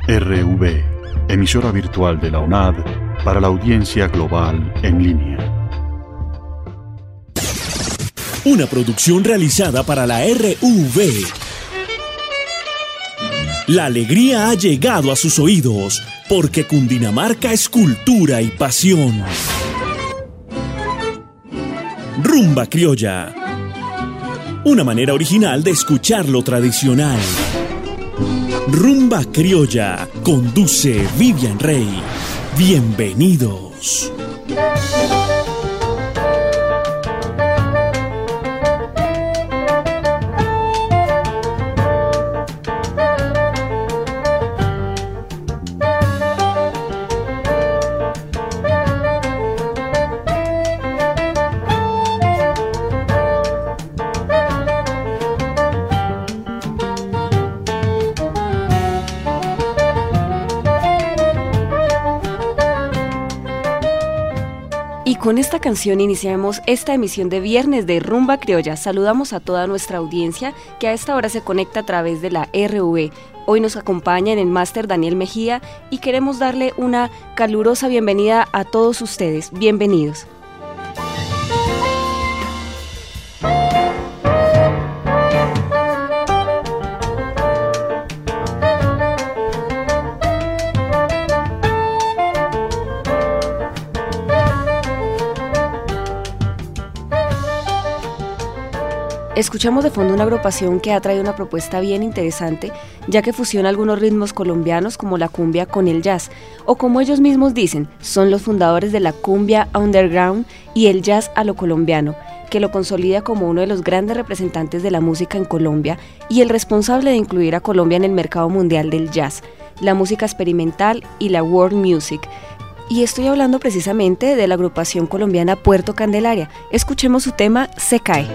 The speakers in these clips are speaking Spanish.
RV, emisora virtual de la UNAD para la audiencia global en línea. Una producción realizada para la RV. La alegría ha llegado a sus oídos, porque Cundinamarca es cultura y pasión. Rumba criolla. Una manera original de escuchar lo tradicional. Rumba criolla. Conduce Vivian Rey. Bienvenidos. Con esta canción iniciamos esta emisión de viernes de Rumba Criolla. Saludamos a toda nuestra audiencia que a esta hora se conecta a través de la RV. Hoy nos acompaña en el máster Daniel Mejía y queremos darle una calurosa bienvenida a todos ustedes. Bienvenidos. Escuchamos de fondo una agrupación que ha traído una propuesta bien interesante, ya que fusiona algunos ritmos colombianos como la cumbia con el jazz, o como ellos mismos dicen, son los fundadores de la cumbia underground y el jazz a lo colombiano, que lo consolida como uno de los grandes representantes de la música en Colombia y el responsable de incluir a Colombia en el mercado mundial del jazz, la música experimental y la world music. Y estoy hablando precisamente de la agrupación colombiana Puerto Candelaria. Escuchemos su tema Se Cae.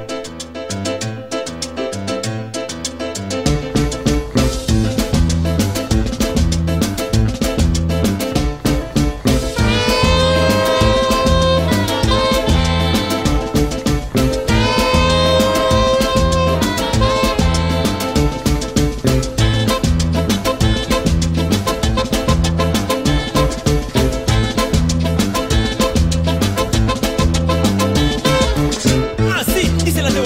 Dice la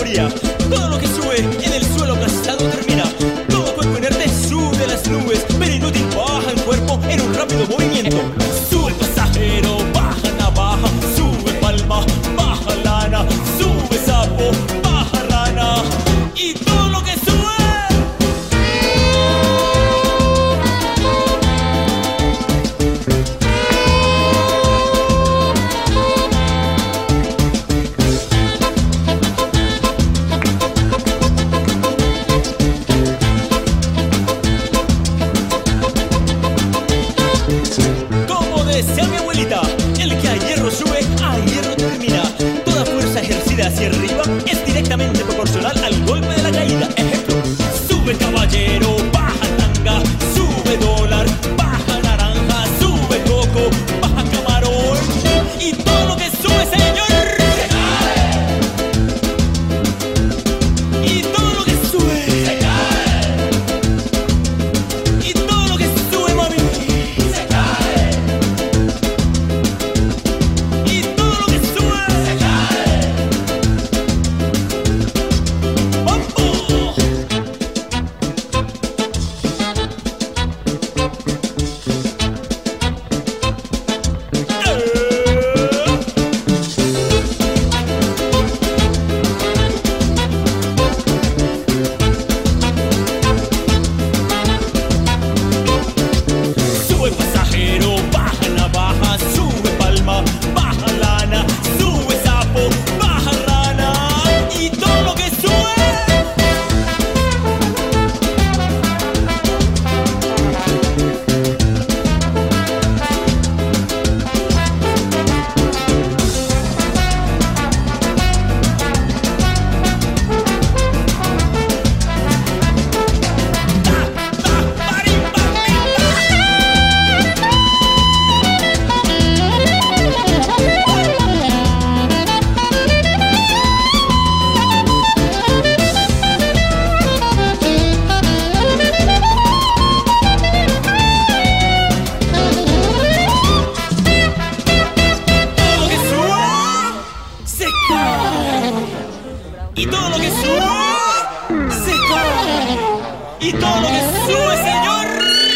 Y todo lo que sube, señor.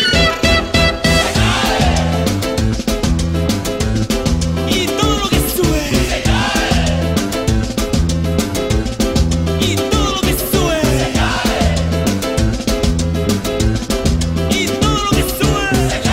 Y todo lo que sube. Y todo lo que sube. Y todo lo que sube.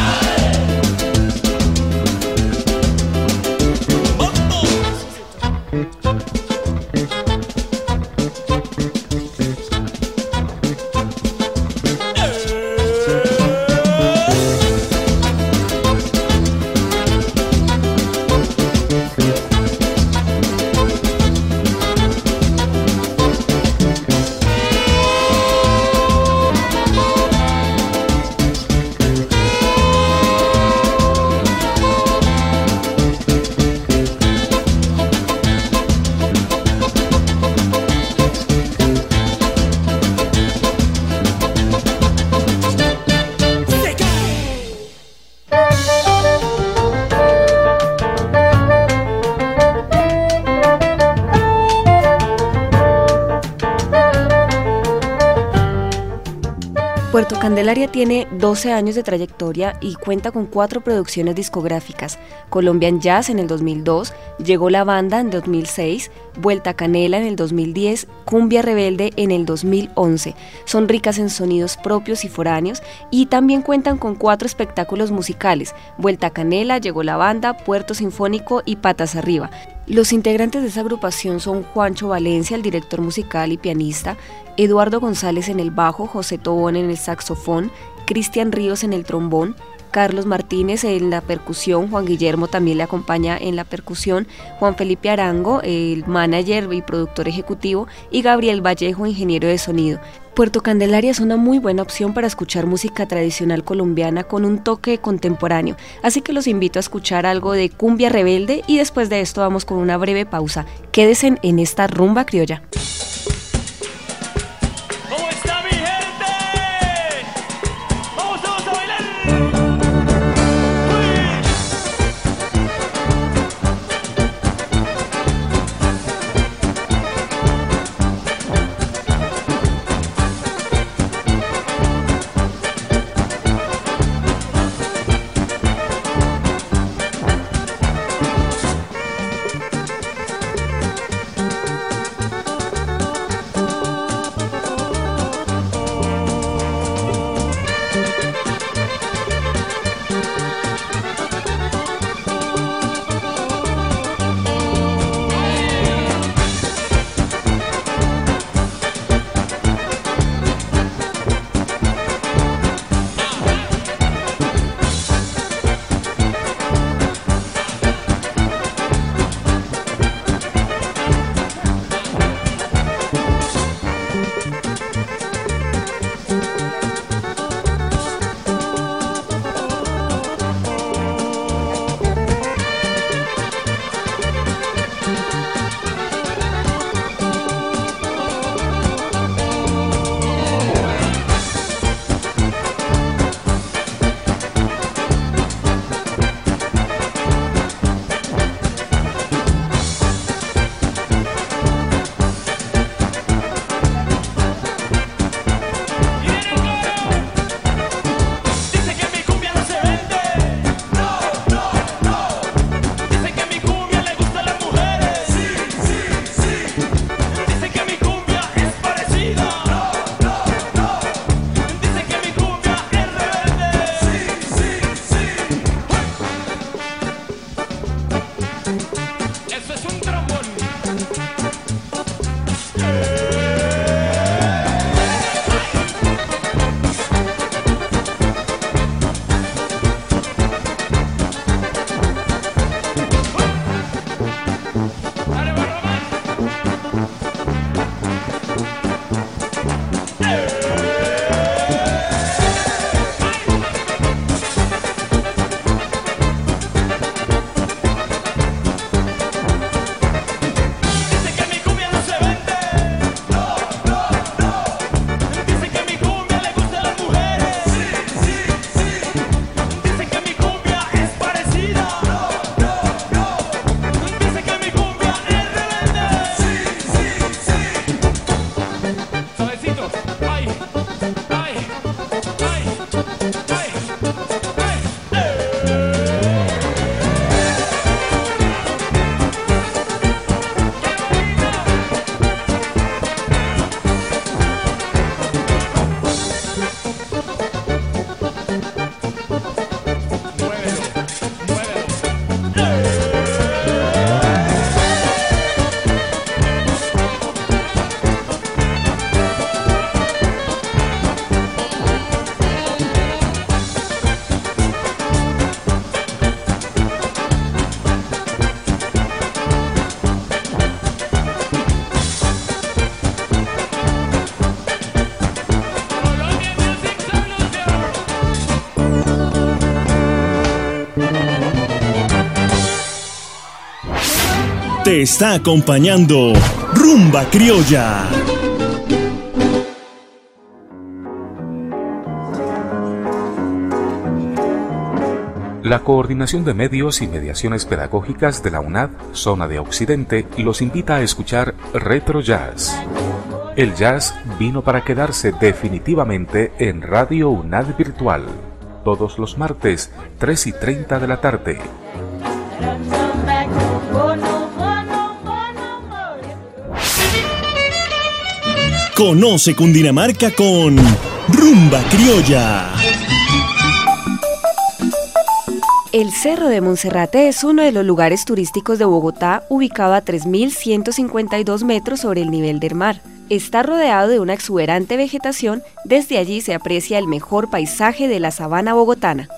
Puerto Candelaria tiene 12 años de trayectoria y cuenta con 4 producciones discográficas: Colombian Jazz en el 2002, Llegó la Banda en 2006, Vuelta Canela en el 2010, Cumbia Rebelde en el 2011. Son ricas en sonidos propios y foráneos y también cuentan con 4 espectáculos musicales: Vuelta Canela, Llegó la Banda, Puerto Sinfónico y Patas Arriba. Los integrantes de esa agrupación son Juancho Valencia, el director musical y pianista, Eduardo González en el bajo, José Tobón en el saxofón, Cristian Ríos en el trombón, Carlos Martínez en la percusión, Juan Guillermo también le acompaña en la percusión, Juan Felipe Arango, el manager y productor ejecutivo, y Gabriel Vallejo, ingeniero de sonido. Puerto Candelaria es una muy buena opción para escuchar música tradicional colombiana con un toque contemporáneo, así que los invito a escuchar algo de Cumbia Rebelde y después de esto vamos con una breve pausa. Quédense en esta rumba criolla. te está acompañando Rumba Criolla. La Coordinación de Medios y Mediaciones Pedagógicas de la UNAD, Zona de Occidente, los invita a escuchar Retro Jazz. El jazz vino para quedarse definitivamente en Radio UNAD Virtual, todos los martes, 3:30 de la tarde. Conoce Cundinamarca con Rumba Criolla. El Cerro de Monserrate es uno de los lugares turísticos de Bogotá, ubicado a 3.152 metros sobre el nivel del mar. Está rodeado de una exuberante vegetación, desde allí se aprecia el mejor paisaje de la sabana bogotana.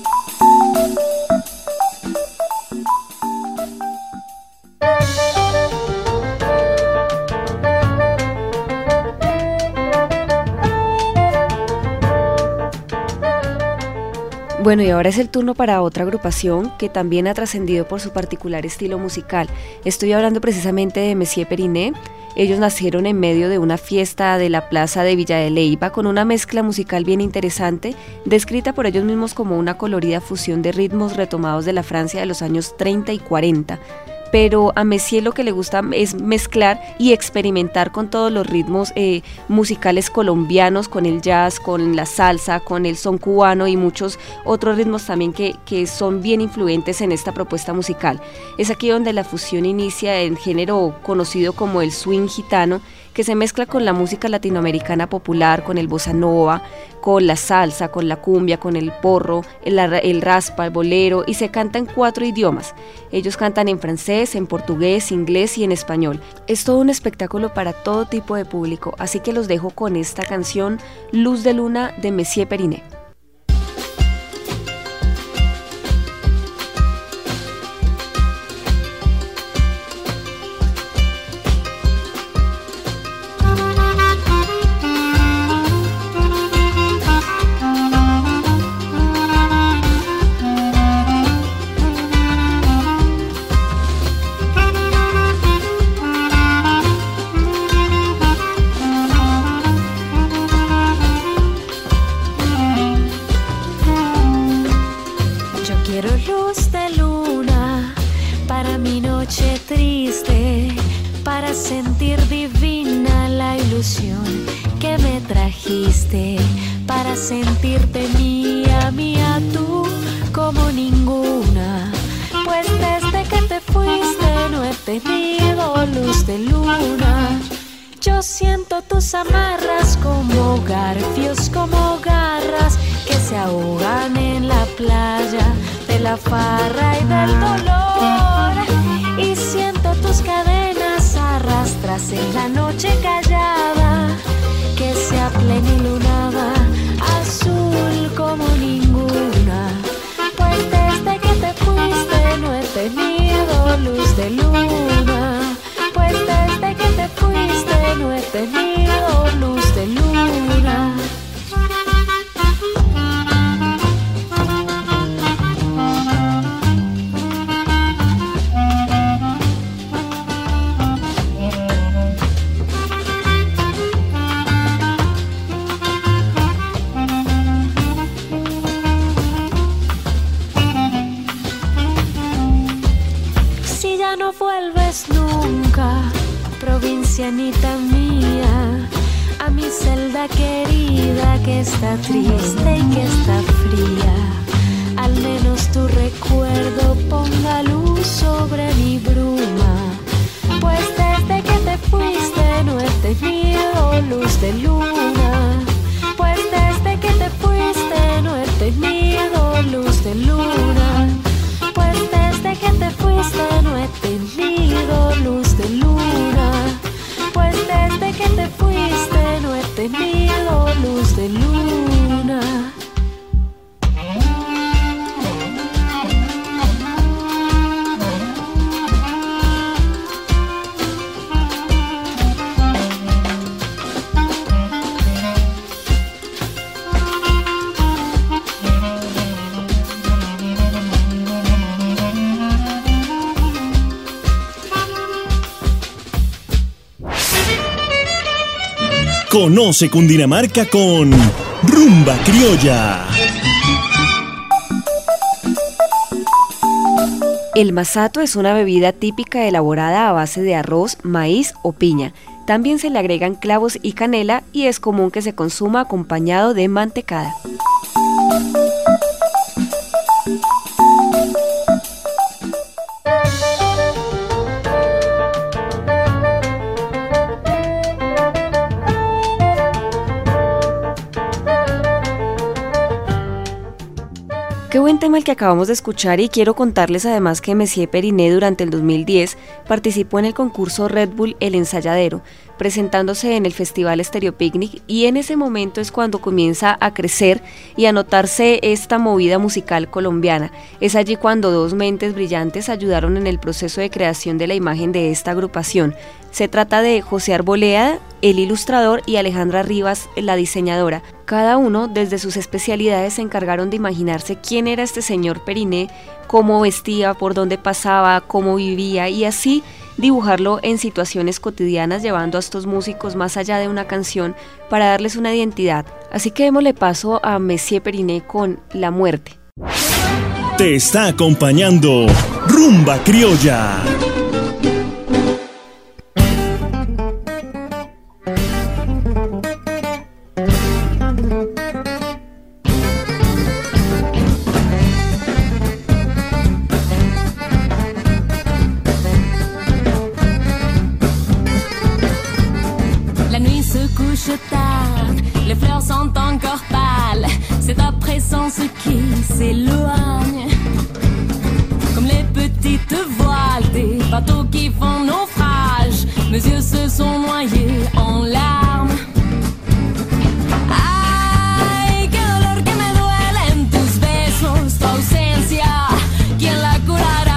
Bueno, y ahora es el turno para otra agrupación que también ha trascendido por su particular estilo musical. Estoy hablando precisamente de Messier Periné. Ellos nacieron en medio de una fiesta de la plaza de Villa de Leyva con una mezcla musical bien interesante, descrita por ellos mismos como una colorida fusión de ritmos retomados de la Francia de los años 30 y 40. Pero a Messier lo que le gusta es mezclar y experimentar con todos los ritmos musicales colombianos, con el jazz, con la salsa, con el son cubano y muchos otros ritmos también que son bien influentes en esta propuesta musical. Es aquí donde la fusión inicia en género conocido como el swing gitano, que se mezcla con la música latinoamericana popular, con el bossa nova, con la salsa, con la cumbia, con el porro, el raspa, el bolero, y se canta en 4 idiomas. Ellos cantan en francés, en portugués, inglés y en español. Es todo un espectáculo para todo tipo de público, así que los dejo con esta canción Luz de Luna de Messier Periné. Para sentirte mía, mía tú como ninguna. Pues desde que te fuiste no he tenido luz de luna. Yo siento tus amarras como garfios, como garras que se ahogan en la playa de la farra y del dolor. Y siento tus cadenas arrastras en la noche callada, que sea plenilunada, azul como ninguna. Pues desde que te fuiste no he tenido luz de luna. Pues desde que te fuiste no he tenido luz de luna. Vuelves nunca, provincianita mía, a mi celda querida que está triste y que está fría. Al menos tu recuerdo ponga luz sobre mi bruma. Pues desde que te fuiste no he tenido luz de luna. Pues desde que te fuiste no he tenido luz de luna. Pues desde que te fuiste no he tenido luz de luna. Pues desde que te fuiste no he tenido luz de luna. Conoce Cundinamarca con Rumba Criolla. El masato es una bebida típica elaborada a base de arroz, maíz o piña. También se le agregan clavos y canela y es común que se consuma acompañado de mantecada. Qué buen tema el que acabamos de escuchar, y quiero contarles además que Messier Periné durante el 2010 participó en el concurso Red Bull El Ensayadero, presentándose en el Festival Estéreo Picnic, y en ese momento es cuando comienza a crecer y a notarse esta movida musical colombiana. Es allí cuando dos mentes brillantes ayudaron en el proceso de creación de la imagen de esta agrupación. Se trata de José Arboleda, el ilustrador, y Alejandra Rivas, la diseñadora. Cada uno, desde sus especialidades, se encargaron de imaginarse quién era este señor Periné, cómo vestía, por dónde pasaba, cómo vivía, y así dibujarlo en situaciones cotidianas, llevando a estos músicos más allá de una canción para darles una identidad. Así que démosle paso a Messier Periné con La Muerte. Te está acompañando Rumba Criolla. Les fleurs sont encore pâles, c'est ta présence qui s'éloigne. Comme les petites voiles des bateaux qui font naufrage, mes yeux se sont noyés en larmes. Ay, qué dolor que me duele en tus besos, tu ausencia, ¿quién la curará?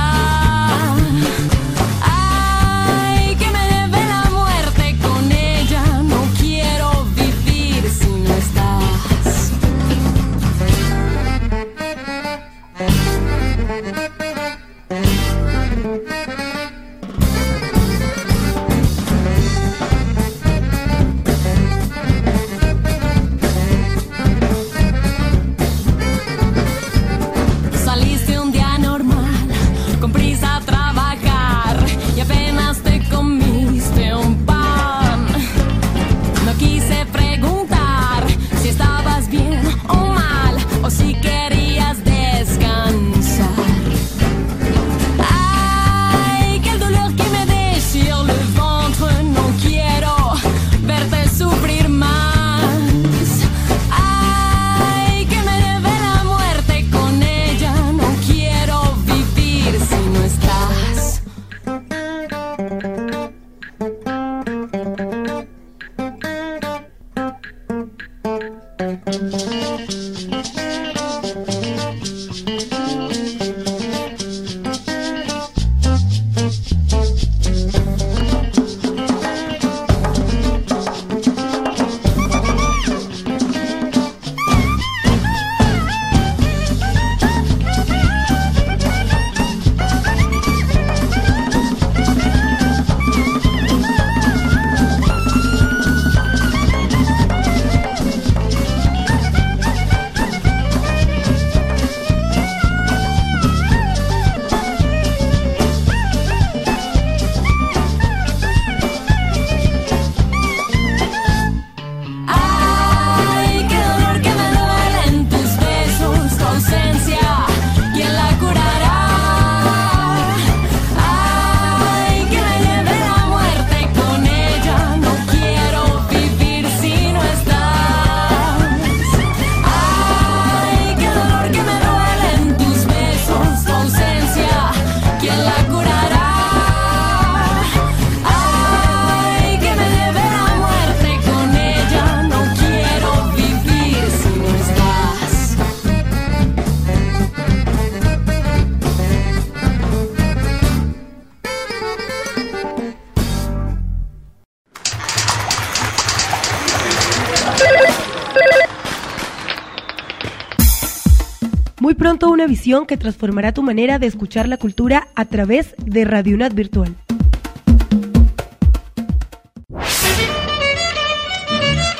Muy pronto una visión que transformará tu manera de escuchar la cultura a través de Radio UNAD Virtual.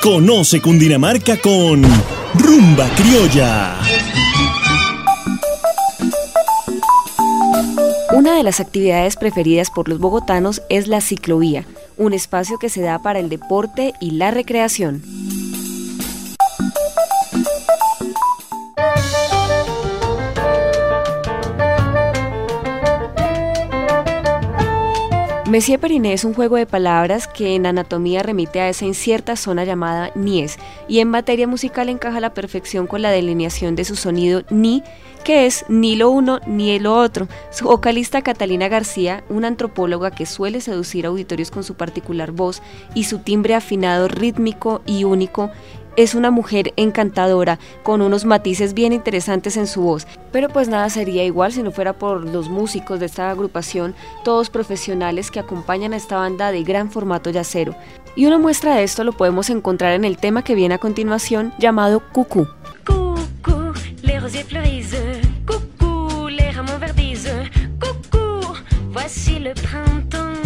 Conoce Cundinamarca con Rumba Criolla. Una de las actividades preferidas por los bogotanos es la ciclovía, un espacio que se da para el deporte y la recreación. Messier Periné es un juego de palabras que en anatomía remite a esa incierta zona llamada niés, y en materia musical encaja a la perfección con la delineación de su sonido ni, que es ni lo uno ni lo otro. Su vocalista Catalina García, una antropóloga que suele seducir auditorios con su particular voz y su timbre afinado, rítmico y único, es una mujer encantadora, con unos matices bien interesantes en su voz, pero pues nada sería igual si no fuera por los músicos de esta agrupación, todos profesionales que acompañan a esta banda de gran formato jazzero. Y una muestra de esto lo podemos encontrar en el tema que viene a continuación, llamado Coucou. Coucou, les rosiers fleurissent. Coucou, les rameaux verdissent. Coucou, voici le printemps.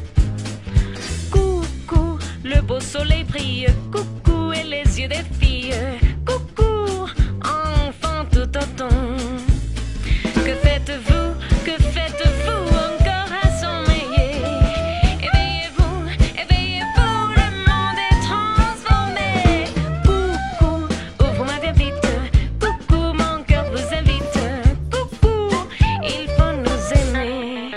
Coucou, le beau soleil brille. Coucou, et les yeux des filles. Coucou, enfant tout automne. Que faites-vous encore à sommeiller? Éveillez-vous, le monde est transformé. Coucou, ouvre-moi bien vite. Coucou, mon cœur vous invite. Coucou, il faut nous aimer.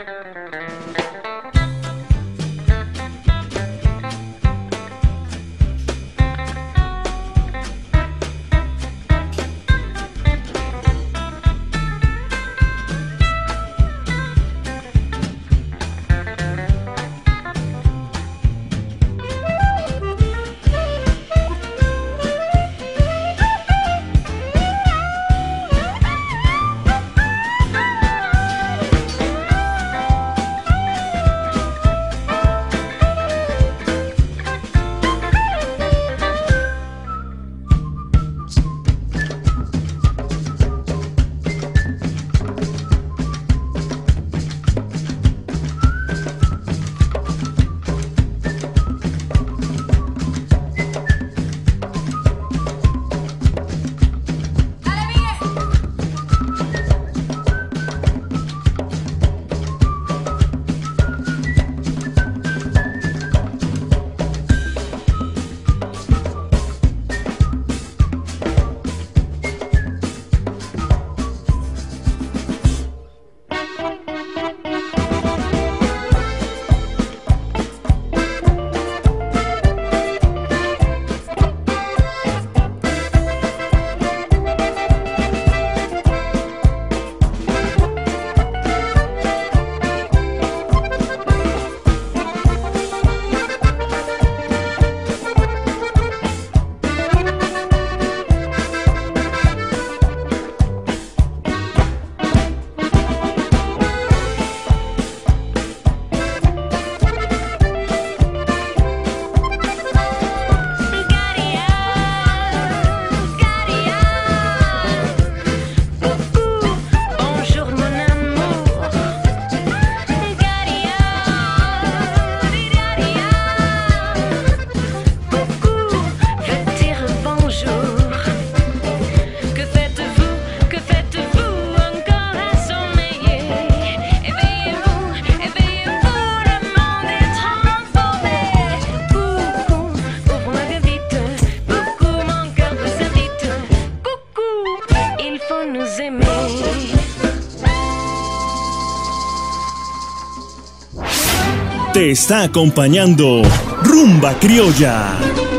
Te está acompañando Rumba Criolla.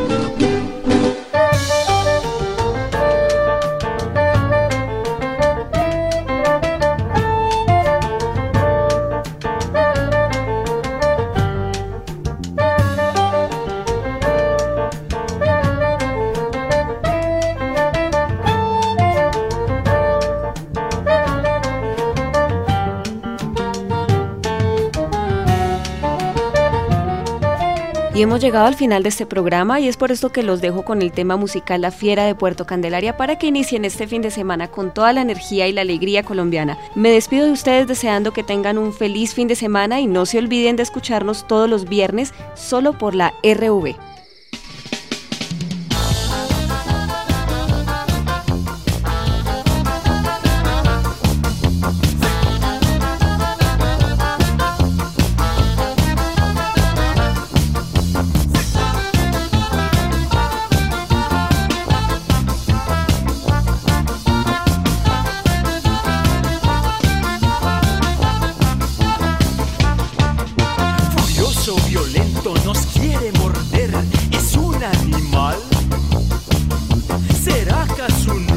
Y hemos llegado al final de este programa y es por esto que los dejo con el tema musical La Fiera de Puerto Candelaria para que inicien este fin de semana con toda la energía y la alegría colombiana. Me despido de ustedes deseando que tengan un feliz fin de semana y no se olviden de escucharnos todos los viernes solo por la RV.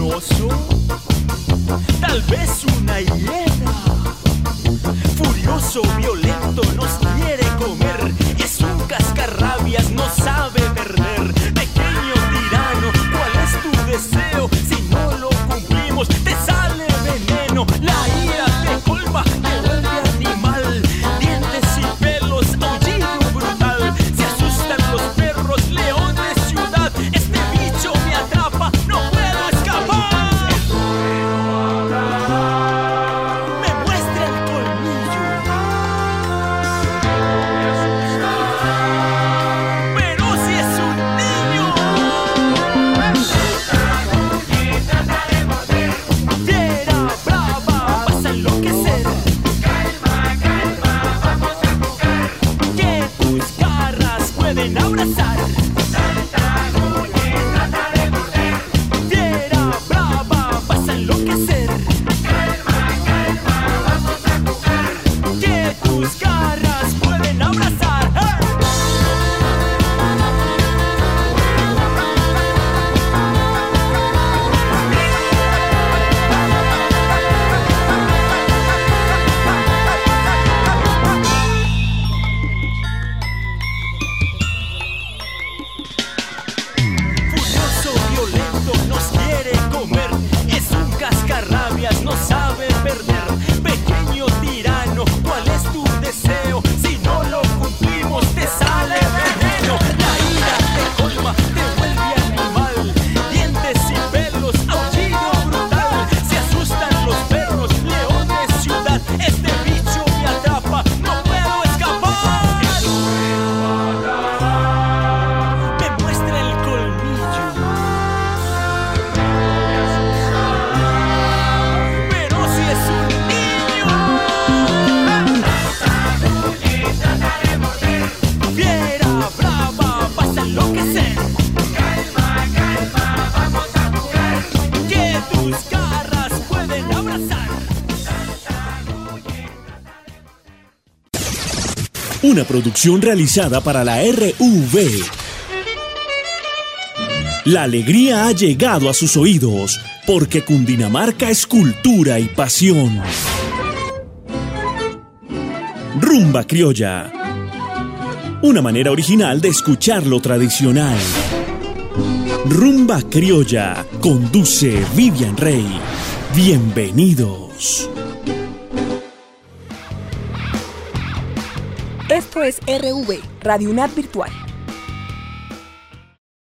oso, tal vez una hiena. Furioso, violento, nos quiere comer. Es un cascarrabias, no sabe perder. Pequeño tirano, ¿cuál es tu deseo? Si no lo cumplimos, te sale veneno. La ira te colma, te vuelve animal. Dientes y pelos, aullido brutal. Se asustan los perros, león de ciudad. Este bicho me atrapa, no puedo escapar. Me muestra el colmillo, pero si es un niño. Fiera, brava, vas a enloquecer. Que tus garras pueden abrazar. Fiera, brava, vas a enloquecer. Que tus garras pueden abrazar. Furioso, violento, nos quiere comer. Es un cascarrabias, no sabe perder. Pequeño tirano, ¿cuál es tu deseo? Si no lo cumplimos, te sale veneno. La ira te colma, te vuelve animal. Dientes y pelos, aullido brutal. Se asustan los perros, león de ciudad. Este bicho me atrapa, no puedo escapar. Me muestra el colmillo, pero si es un niño. Fiera, brava, vas a enloquecer. Que tus garras pueden abrazar. Una producción realizada para la RV. La alegría ha llegado a sus oídos, porque Cundinamarca es cultura y pasión. Rumba criolla. Una manera original de escuchar lo tradicional. Rumba criolla. Conduce Vivian Rey. Bienvenidos. Esto es RV, Radio UNAD Virtual.